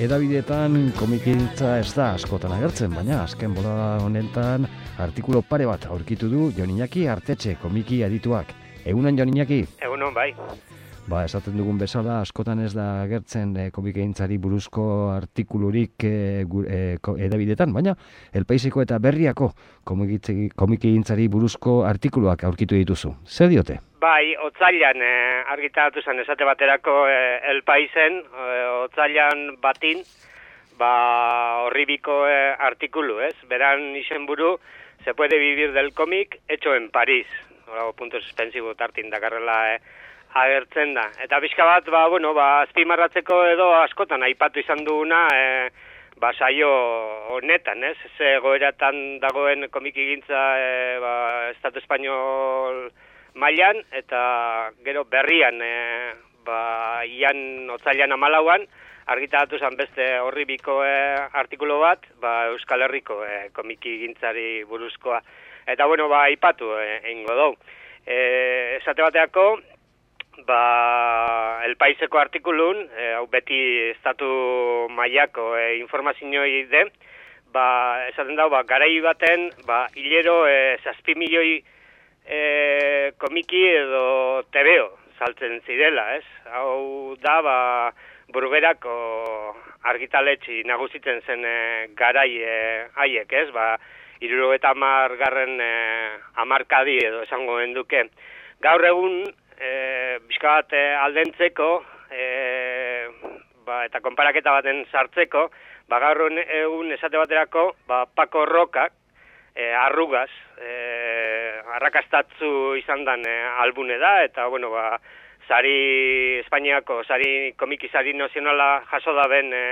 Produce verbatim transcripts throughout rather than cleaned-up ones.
Edabideetan komikintza ez da askotan agertzen, baina azken bolada honetan artikulu pare bat aurkitu du Jon Iñaki Artetxe komiki adituak. Egunon, Jon Iñaki? Egunon, bai. Ba, esaten dugun bezala, askotan ez da agertzen e, komikintzari buruzko artikulurik e, e, edabideetan, baina El Paiseko eta Berriako komikintzari buruzko artikuluak aurkitu dituzu. Zer diote? Bai, otzailan e, argitaratu zen esate baterako e, El Paisen, e, otzailan batin, ba, horribiko e, artikulu, ez? Beran izenburu, se puede vivir del cómic hecho en París. Horago punto suspensibo tartin dakarrela e, agertzen da. Eta pixka bat, ba, bueno, ba, azpimarratzeko edo askotan aipatu izan duguna, e, ba, saio honetan, ez? Ze goeratan dagoen komikigintza e, ba, Estatu Espainol mailan, eta gero berrian, e, ba, ian otzailan amalauan, argitaratu zen beste horribiko e, artikulu bat, ba, Euskal Herriko e, komikigintzari buruzkoa. Eta, bueno, ba, aipatu e, eingo dau. E, esate bateako, ba, El Paiseko artikulun, e, hau beti estatu mailako e, informazioi de, ba, esaten dago, ba, garai baten, ba, hilero e, zazpi milioi e, komiki edo tebeo saltzen zirela, ez? Hau da, ba, Burgerako argitaletxi nagusitzen zen e, garai e, haiek, ez? Ba, hirurogeita hamar garren e, hamarkadi edo esango genduke. Gaur egun, E, bizka bat e, aldentzeko e, ba, eta konparaketa baten sartzeko, ba, gaur egun esate baterako ba, Paco Rocak e, arrugaz e, arrakastatzu izan dan e, albune da, eta bueno, ba, sari Espainiako sari komiki sari nazionala jaso da ben e,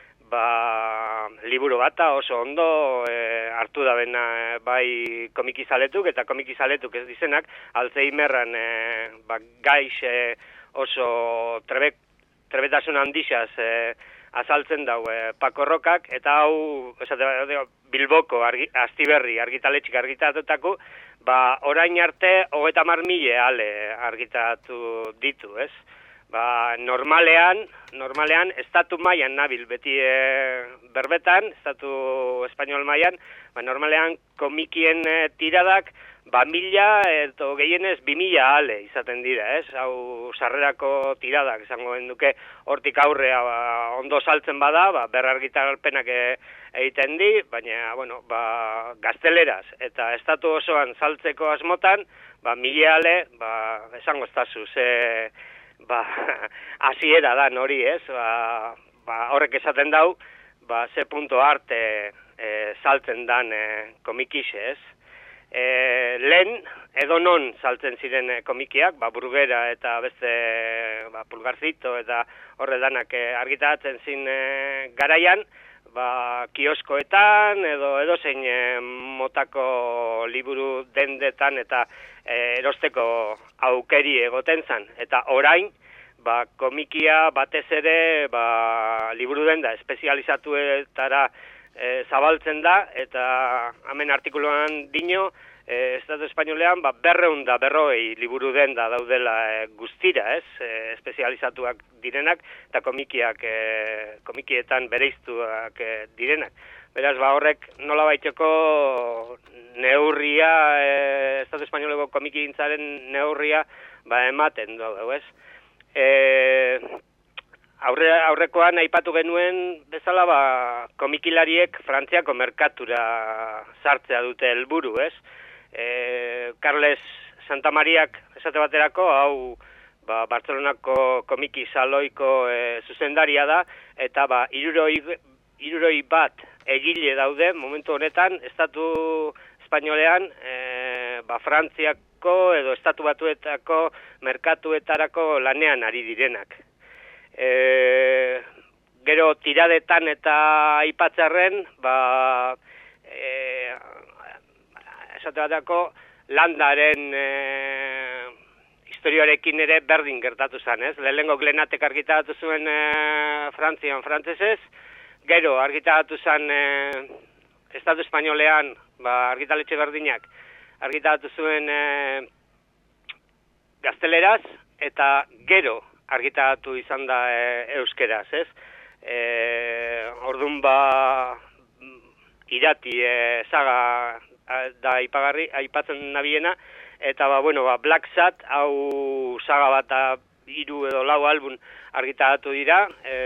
ba, liburu bata oso ondo e, hartu da bena e, bai komikizaletuk eta komikizaletuk ez dizenak Alzheimerran e, ba, gaix e, oso trebe, trebetasun handixaz e, azaltzen dau e, Paco Rocak, eta hau esate, Bilboko argi, Astiberri argitaletxik argitatutako, ba, orain arte hogeita hamar mila ale argitatu ditu, ez? Ba, normalean, normalean, estatu mailan nabil beti e, berbetan, estatu espainol mailan, ba, normalean komikien e, tiradak, ba, mila edo gehienez bi mila ale izaten dira, ez? Hau sarrerako tiradak, esango genduke, hortik aurrea ba, ondo saltzen bada, ba, berrargitaralpenak e, egiten di, baina, bueno, ba, gazteleraz eta estatu osoan saltzeko asmotan, ba, mila ale, ba, esango estazu, ze... ba, hasiera da hori, ez? Ba, ba, horrek esaten dau, ba, ze punto arte e, saltzen dan e, komikixe, ez? E, lehen, edo non saltzen ziren e, komikiak, ba, Burgera eta beste ba, Pulgarcito eta horre danak e, argitaratzen zin e, garaian, ba, kioskoetan edo edozein e, motako liburu dendetan eta e, erosteko aukeri egoten zan. Eta orain, ba, komikia batez ere ba, liburu denda espezializatuetara e, zabaltzen da, eta hemen artikuluan dino, e, Estatu Espainolean ba, berreun da berroi liburu denda daudela e, guztira, ez? E, espezializatuak direnak, eta komikiak, e, komikietan bereiztuak e, direnak. Beraz, ba, horrek nola baiteko neurria, e, Estatu Espainoleko komikigintzaren neurria, ba, ematen dugu, ez? E, aurre, aurrekoan aipatu genuen bezala, ba, komikilariek Frantziako merkatura sartzea dute helburu, ez? E, Carles Santamariak esate baterako, hau ba, Bartzelonako komiki saloiko e, zuzendaria da, eta ba, iruroi, iruroi bat egile daude, momentu honetan, Estatu Espainolean, e, ba, Frantziako edo Estatu Batuetako merkatuetarako lanean ari direnak. E, gero tiradetan eta aipatzarren, ba, e, esate batako, landaren e, historioarekin ere berdin gertatu zen, ez? Lehenengo Glenatek argitaratu zuen e, Frantzian frantzesez, gero argitaratu zen e, Estatu Espainolean, ba, argitaletxe berdinak, argitaratu zuen e, gazteleraz, eta gero argitaratu izan da e, euskeraz, ez? e, orduan ba irati e, saga da aipagarri, aipatzen nabiena, eta ba, bueno, ba, Black Sat, hau saga bat hiru edo lau album argitaratu dira,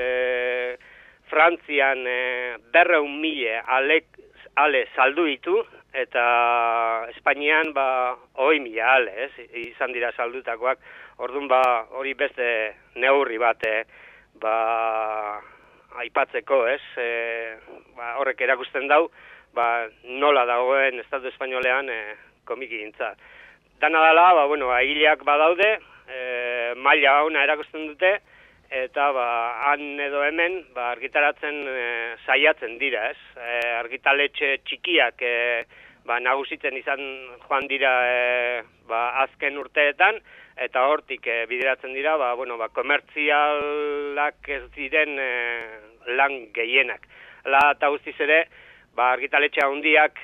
e, Frantzian e, berreun mile ale, ale saldu ditu, eta Espainian ba, hogei mila ale, ez, izan dira saldutakoak, orduan ba, hori beste neurri bat, e, ba, aipatzeko, ez, e, ba, horrek erakusten dau, ba, nola dagoen Estatu Espainolean e, komikigintza. Dana dela, ba, bueno, egileak badaude, e, maila ona erakusten dute, eta ba, han edo hemen ba, argitaratzen e, saiatzen dira, ez? E, argitaletxe txikiak e, ba, nagusitzen izan joan dira e, ba, azken urteetan, eta hortik e, bideratzen dira, ba, bueno, ba, komertzialak ez diren e, lan gehienak. Hala eta guztiz ere, ba, argitaletxe handiak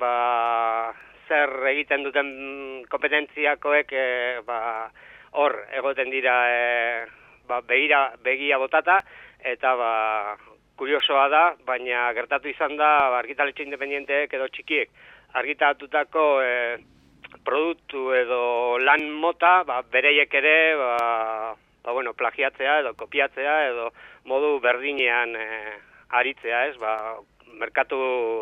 ba, zer egiten duten kompetentziakoek e, ba, hor egoten dira e, ba, begira, begia botata, eta ba, kuriosoa da, baina gertatu izan da ba, argitaletxe independienteek edo txikiek argitaratutako e, produktu edo lan mota, ba, bereiek ere ba, ba, bueno, plagiatzea edo kopiatzea edo modu berdinean e, aritzea, ez, ba, merkatu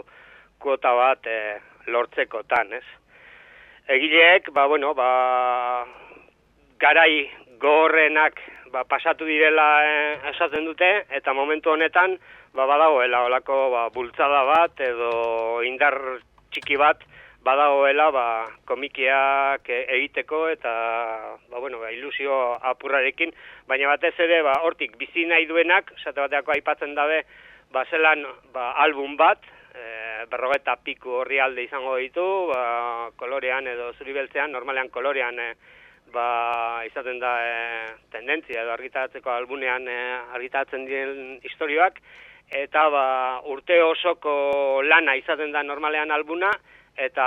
kuota bat e, lortzekotan, ez. Egileek, ba, bueno, ba, garai gogorrenak ba, pasatu direla e, esaten dute, eta momentu honetan, ba, badagoela olako ba, bultzada bat edo indar txiki bat badagoela ba, komikiak egiteko eta ba, bueno, ba, ilusio apurrarekin, baina batez ere ba, hortik bizi nahi duenak, esate bateako aipatzen dabe, ba, zelan ba, album bat, e, berrogeta piku horri alde izango ditu, ba, kolorean edo zuribeltzean, normalean kolorean e, ba, izaten da e, tendentzia edo argitaratzeko albunean e, argitaratzen diren historioak, eta ba, urte osoko lana izaten da normalean albuna, eta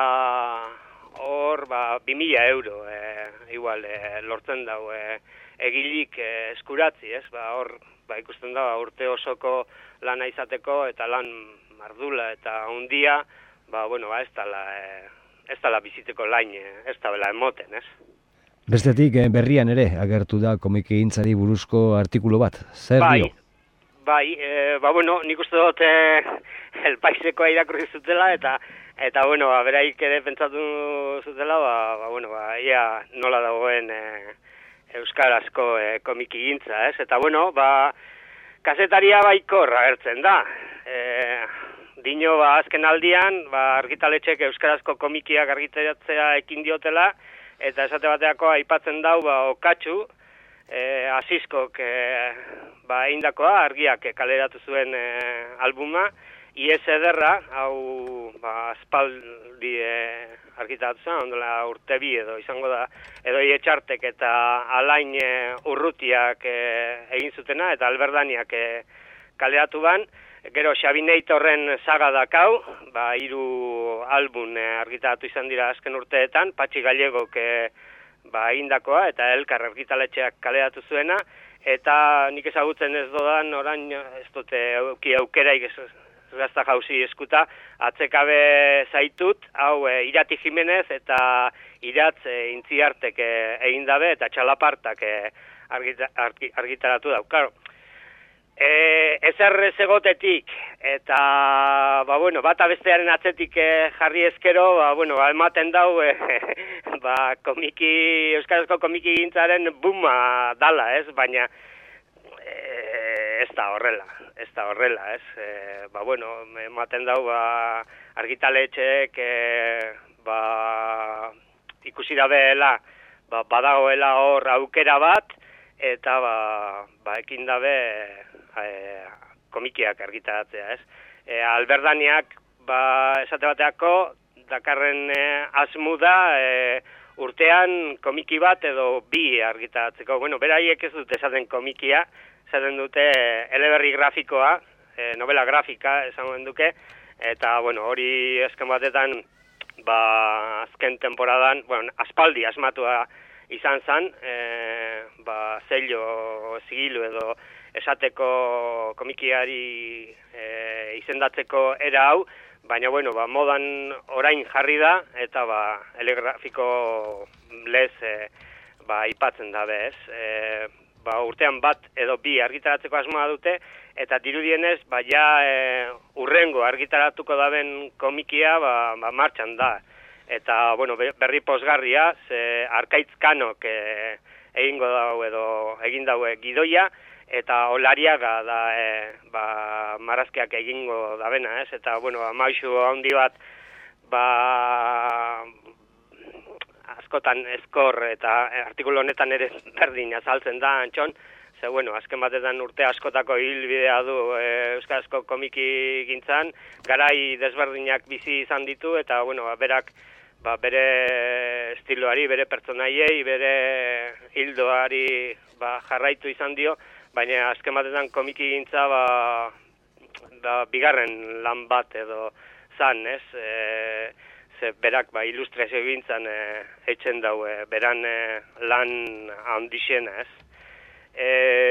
hor ba, bi mila euro e, igual e, lortzen dau e, egilik e, eskuratzi, ez? Ba, hor ba, ikusten da ba, urte osoko lana izateko eta lan mardula eta hundia, ba, bueno, ba, ez dala, e, ez dala biziteko lain, ez dala emoten, ez? Bestetik berrian ere agertu da komikigintzari buruzko artikulu bat, zer bai, dio? Bai, e, ba, bueno, nik uste dut e, El Paisekoa irakurri zutela eta eta, bueno, ba, beraik ere pentsatu zutela, ba, ba, bueno, ba, ia nola dagoen e, euskarazko e, komikigintza, ez? Eta, bueno, ba, kazetaria baikor agertzen da. E, dino, ba, azken aldian, ba, argitaletxek euskarazko komikiak argitaratzea ekin diotela, eta esate bateako aipatzen dau, ba, okatxu, e, Asiskok e, ba, eindakoa, argiak e, kaleratu zuen e, albuma, Ies ederra, hau ba, aspaldi e, argitaratu zen, ondola urte bi edo izango da, edo Etxartek eta Alain e, Urrutiak e, egin zutena, eta Alberdaniak e, kaleratu ban. Gero Xabineitorren saga dakau, ba, hiru album e, argitaratu izan dira azken urteetan, Patxi Gallegok e, ba, egindakoa, eta Elkar argitaletxeak kaleratu zuena, eta nik ezagutzen ez dodan, orain ez dute auki aukeraik ez gazta jauzi eskuta, atzekabe zaitut, hau e, Irati Jimenez eta Iratz e, Intziartek e, egin dabe, eta Txalapartak e, argita, argi, argitaratu dau. Claro, e, ezer ez egotetik, eta ba, bueno, bata bestearen atzetik e, jarri ezkero, ba, bueno, ba, ematen dau e, ba, komiki, euskarazko komiki gintzaren buma dala, ez? Baina e, ez da horrela. Ez da horrela, ez? E, ba, bueno, ematen dau, ba, argitaletxeek, e, ba, ikusi dabeela, ba, badagoela hor aukera bat, eta, ba, ba ekin dabe e, komikiak argitaratzea, ez? E, Alberdaniak, ba, esate bateako, dakarren e, asmu da, e, urtean komiki bat edo bi argitaratzeko. Bueno, beraiek ez dute esaten komikia, esaten dute eleberri grafikoa, e, novela grafika esango duke, eta bueno, hori azken batetan, ba, azken temporadan, bueno, aspaldi asmatua izan zen, e, ba, zello, zigilu edo esateko komikiari e, izendatzeko era hau, baina, bueno, ba, modan orain jarri da, eta ba, elegrafiko lez e, ba, ipatzen da bez. E, ba, urtean bat edo bi argitaratzeko asmoa dute, eta dirudienez, ba, ja e, urrengo argitaratuko daben komikia ba, ba, martxan da. Eta, bueno, berri posgarria, ze Arkaitz Kanok e, egingo dau edo egin daue gidoia, eta Olariaga da e, ba, marrazkiak egingo dabena, ez? Eta, bueno, amaizu handi bat, ba, askotan eskor eta artikulu honetan ere berdin azaltzen da, Antxon, ze, bueno, azken batetan urte askotako hilbidea du e, euskarazko komiki gintzan, garai desberdinak bizi izan ditu, eta, bueno, berak, ba, bere estiloari, bere pertsonaiei, bere hildoari ba, jarraitu izan dio, baina azken batetan komiki gintza ba, ba, bigarren lan bat edo zan, ez? E, ze berak ba, ilustrazio gintzan e, etxen dau, e, beran e, lan handixena, ez? E,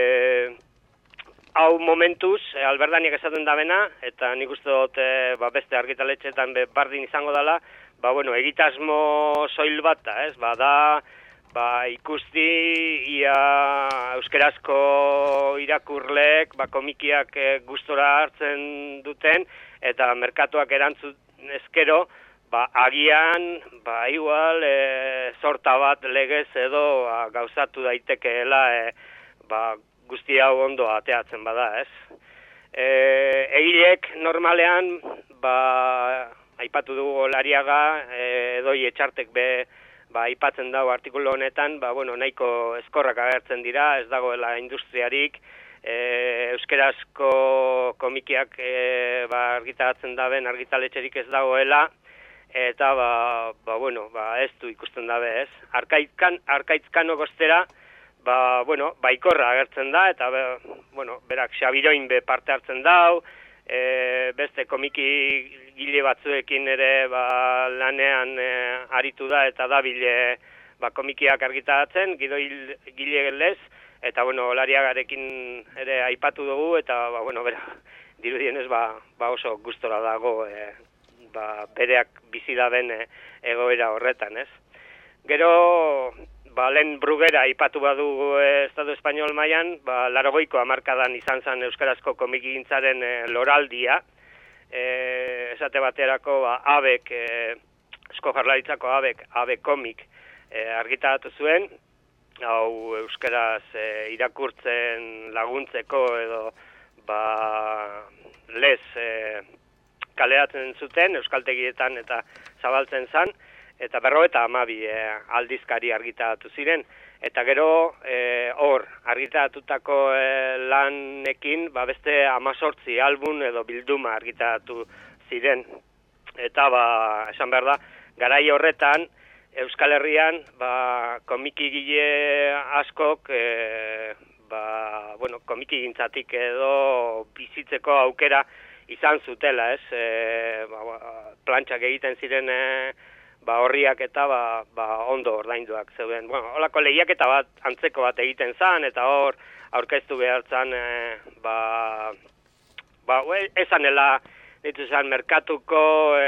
hau momentuz, e, Alberdaniak esaten dabena, eta nik uste dut e, ba, beste argitaletxetan be, bardin izango dela, ba, bueno, egitasmo soil bat da, ez? Ba, da, ba, ikusti ia euskerazko irakurleek, ba, komikiak e, gustora hartzen duten, eta merkatuak erantzun ezkero, ba, agian, ba, igual, e, sorta bat legez edo a, gauzatu daitekeela, e, ba, guzti hau ondo ateatzen bada, ez? E, egilek normalean, ba, aipatu dugu Olariaga, edoi etxartek be, ba, aipatzen dago artikulu honetan, ba, bueno, nahiko eskorrak agertzen dira, ez dagoela industriarik, e, euskerazko komikiak e, ba, argitaratzen daben argitaletxerik ez dagoela, eta, ba, ba, bueno, ba, ez du ikusten dabe, ez? Arkaitzkan, Arkaitzkano goztera, ba, bueno, baikorra agertzen da, eta, be, bueno, berak Xabiroin be parte hartzen dau, e, beste komiki gile batzuekin ere ba, lanean e, aritu da eta dabile ba, komikiak argitaratzen, gidoi gile lez, eta bueno, Olariagarekin ere aipatu dugu, eta ba, bueno, bera, dirudienez ba, ba oso gustora dago e, ba, bereak bizi daben e, egoera horretan, ez? Gero, ba, lehen Brugera aipatu badu e, Estatu Espainol mailan, ba, larogoiko hamarkadan izan zen euskarazko komikigintzaren e, loraldia, E, esate baterako ba, abek, e, Eusko Jaurlaritzako abek, abe komik e, argitaratu zuen, hau euskaraz e, irakurtzen laguntzeko edo ba, lez e, kaleratzen zuten euskaltegietan eta zabaltzen zan, eta berrogeita hamabi e, aldizkari argitaratu ziren. Eta gero, e, hor, argitaratutako e, lanekin, ba, beste amazortzi album edo bilduma argitaratu ziren. Eta, ba, esan behar da, garai horretan, Euskal Herrian, ba, komiki gile askok, e, ba, bueno, komiki gintzatik edo bizitzeko aukera izan zutela, ez? E, ba, plantxak egiten ziren, e, ba, horriak eta ba, ba, ondo ordainduak zeuden. Bueno, holako lehiaketa bat, antzeko bat egiten zan, eta hor aurkeztu behar zan, e, ba, ba, esanela, ditu zan, merkatuko e,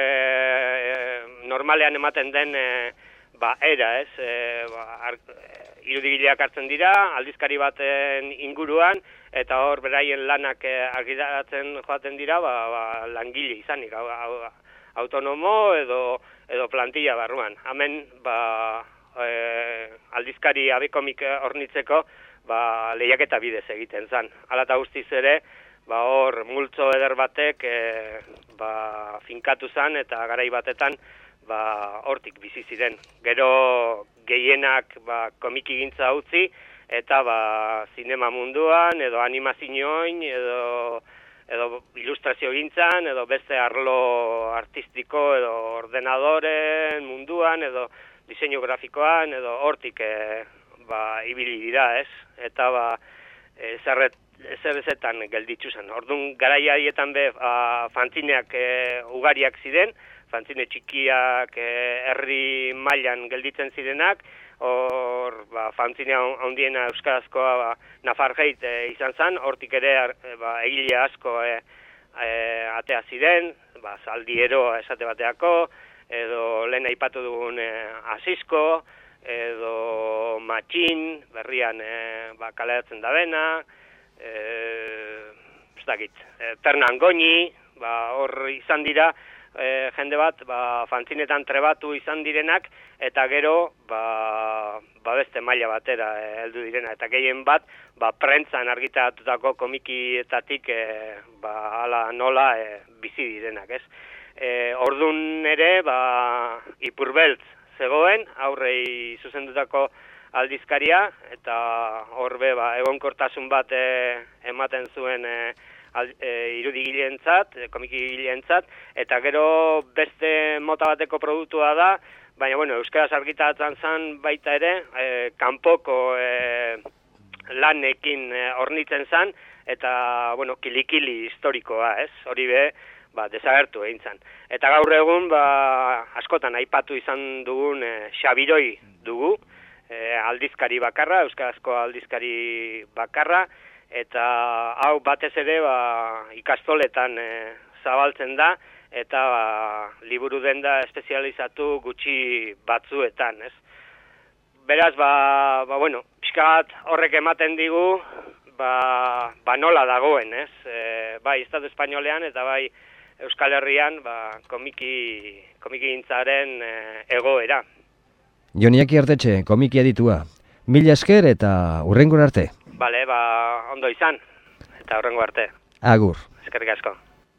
e, normalean ematen den, e, ba, era, ez? E, ba, ar, irudigileak hartzen dira, aldizkari baten inguruan, eta hor beraien lanak e, argitaratzen joaten dira, ba, ba, langile izanik, hau, hau, autonomo edo edo plantilla barruan. Hemen ba, e, aldizkari abekomik hornitzeko ba, lehiaketa bidez egiten zan. Hala eta guztiz ere, ba, hor multzo eder batek e, ba, finkatu zan eta garai batetan ba, hortik bizi ziren. Gero gehienak ba, komikigintza utzi eta ba, zinema munduan edo animazioin edo edo ilustrazio gintzan, edo beste arlo artistiko, edo ordenadoren munduan, edo diseinu grafikoan, edo hortik e, ba, ibili dira, ez? Eta ba, e, zerret, zerrezetan gelditzu zen. Orduan, garai haietan be, ba, fantzineak e, ugariak ziren, fantzine txikiak e, herri mailan gelditzen zirenak, hor, ba, fanzine handiena euskarazkoa, ba, Nafargeit e, izan zen, hortik ere e, ba, egile asko e, e, atea ziren, ba, Zaldiero esate bateako, edo lehen aipatu dugun e, Asisko, edo Matxin, berrian e, ba, kaleratzen da bena, e, ez dakit, e, Ternan Goñi, ba, hor izan dira, e, jende bat, ba, fanzinetan trebatu izan direnak, eta gero, ba, ba beste maila batera e, heldu direna, eta gehien bat, ba, prentzan argitaratutako komikietatik, e, ba, ala nola e, bizi direnak, ez? E, ordun ere, ba, Ipurbeltz zegoen, aurrei zuzendutako aldizkaria, eta horbe, ba, egonkortasun bat e, ematen zuen e, e, irudigileentzat, e, komikigileentzat, eta gero beste mota bateko produktua da, baina, bueno, euskaraz argitaratzen zen baita ere, e, kanpoko e, lanekin e, hornitzen zen, eta, bueno, kilikili historikoa, ez? Hori be, ba, desagertu egin zen. Eta gaur egun, ba, askotan aipatu izan dugun e, Xabiroi dugu, e, aldizkari bakarra, euskarazko aldizkari bakarra, eta hau batez ere ba, ikastoletan e, zabaltzen da, eta ba, liburu denda espezializatu gutxi batzuetan, ez? Beraz, ba, ba bueno, pixkat horrek ematen digu, ba, ba nola dagoen, ez? E, bai, Estatu Espainolean eta bai Euskal Herrian, ba, komiki, komikigintzaren e, egoera. Jon Iñaki Artetxe, komiki editua. Mila esker eta hurrengo arte. Bale, ba, ondo izan, eta hurrengo arte. Agur. Eskerrik asko.